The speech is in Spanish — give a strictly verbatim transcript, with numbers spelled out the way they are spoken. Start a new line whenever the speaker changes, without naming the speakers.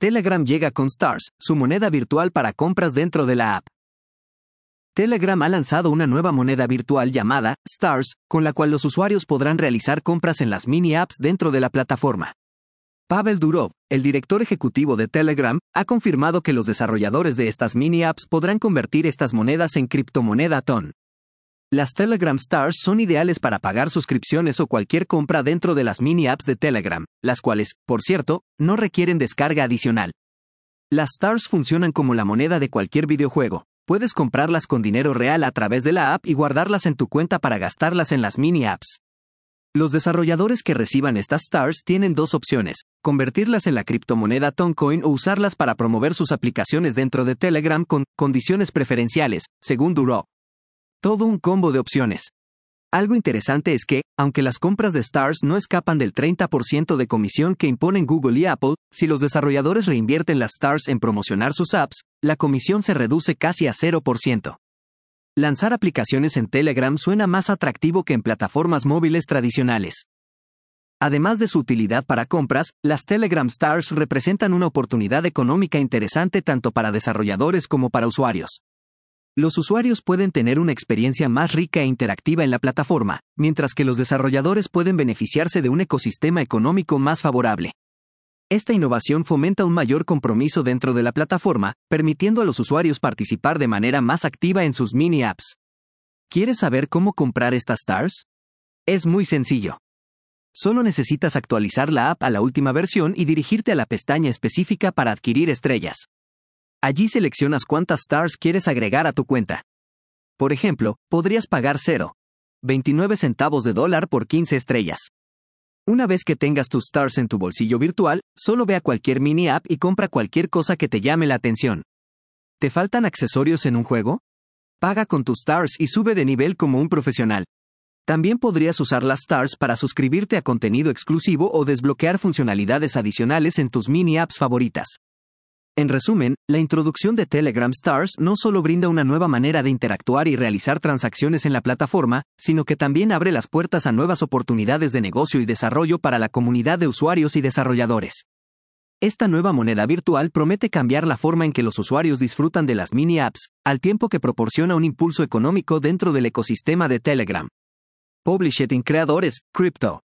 Telegram llega con Stars, su moneda virtual para compras dentro de la app. Telegram ha lanzado una nueva moneda virtual llamada Stars, con la cual los usuarios podrán realizar compras en las mini apps dentro de la plataforma. Pavel Durov, el director ejecutivo de Telegram, ha confirmado que los desarrolladores de estas mini apps podrán convertir estas monedas en criptomoneda TON. Las Telegram Stars son ideales para pagar suscripciones o cualquier compra dentro de las mini apps de Telegram, las cuales, por cierto, no requieren descarga adicional. Las Stars funcionan como la moneda de cualquier videojuego. Puedes comprarlas con dinero real a través de la app y guardarlas en tu cuenta para gastarlas en las mini apps. Los desarrolladores que reciban estas Stars tienen dos opciones: convertirlas en la criptomoneda Toncoin o usarlas para promover sus aplicaciones dentro de Telegram con condiciones preferenciales, según Durov. Todo un combo de opciones. Algo interesante es que, aunque las compras de Stars no escapan del treinta por ciento de comisión que imponen Google y Apple, si los desarrolladores reinvierten las Stars en promocionar sus apps, la comisión se reduce casi a cero por ciento. Lanzar aplicaciones en Telegram suena más atractivo que en plataformas móviles tradicionales. Además de su utilidad para compras, las Telegram Stars representan una oportunidad económica interesante tanto para desarrolladores como para usuarios. Los usuarios pueden tener una experiencia más rica e interactiva en la plataforma, mientras que los desarrolladores pueden beneficiarse de un ecosistema económico más favorable. Esta innovación fomenta un mayor compromiso dentro de la plataforma, permitiendo a los usuarios participar de manera más activa en sus mini apps. ¿Quieres saber cómo comprar estas Stars? Es muy sencillo. Solo necesitas actualizar la app a la última versión y dirigirte a la pestaña específica para adquirir estrellas. Allí seleccionas cuántas Stars quieres agregar a tu cuenta. Por ejemplo, podrías pagar cero punto veintinueve centavos de dólar por quince estrellas. Una vez que tengas tus Stars en tu bolsillo virtual, solo ve a cualquier mini app y compra cualquier cosa que te llame la atención. ¿Te faltan accesorios en un juego? Paga con tus Stars y sube de nivel como un profesional. También podrías usar las Stars para suscribirte a contenido exclusivo o desbloquear funcionalidades adicionales en tus mini apps favoritas. En resumen, la introducción de Telegram Stars no solo brinda una nueva manera de interactuar y realizar transacciones en la plataforma, sino que también abre las puertas a nuevas oportunidades de negocio y desarrollo para la comunidad de usuarios y desarrolladores. Esta nueva moneda virtual promete cambiar la forma en que los usuarios disfrutan de las mini apps, al tiempo que proporciona un impulso económico dentro del ecosistema de Telegram. Publishing creadores, Crypto.